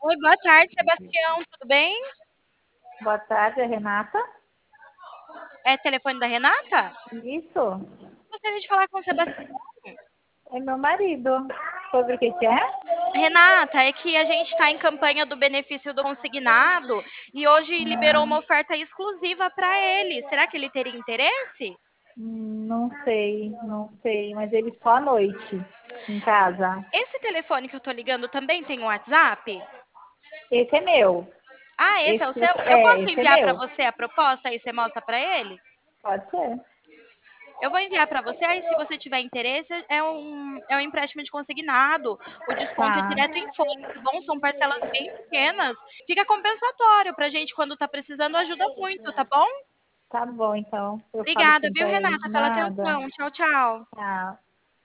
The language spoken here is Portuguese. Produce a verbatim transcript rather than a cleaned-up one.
Oi, boa tarde, Sebastião, tudo bem? Boa tarde, é Renata. É telefone da Renata? Isso, Gostaria de falar com o Sebastião. é meu marido. Sobre o que que é? Renata, é que a gente está em campanha do benefício do consignado e hoje liberou uma Hum, oferta exclusiva para ele. Será que ele teria interesse? hum, não sei, não sei, mas ele só à noite em casa. Esse telefone que eu tô ligando também tem um WhatsApp? Esse é meu. Ah, esse é Esse o que seu? você... Eu É, posso esse é enviar para meu. você a proposta e você mostra para ele? Pode ser. Eu vou enviar para você, aí se você tiver interesse, é um, é um empréstimo de consignado. O desconto é Tá, direto em folha, tá bom? São parcelas bem pequenas. Fica compensatório pra gente quando tá precisando, ajuda muito, tá bom? tá bom então. Eu falo Obrigada, sim viu, pra ele. Renata, pela Nada. atenção. Tchau, tchau. Tchau.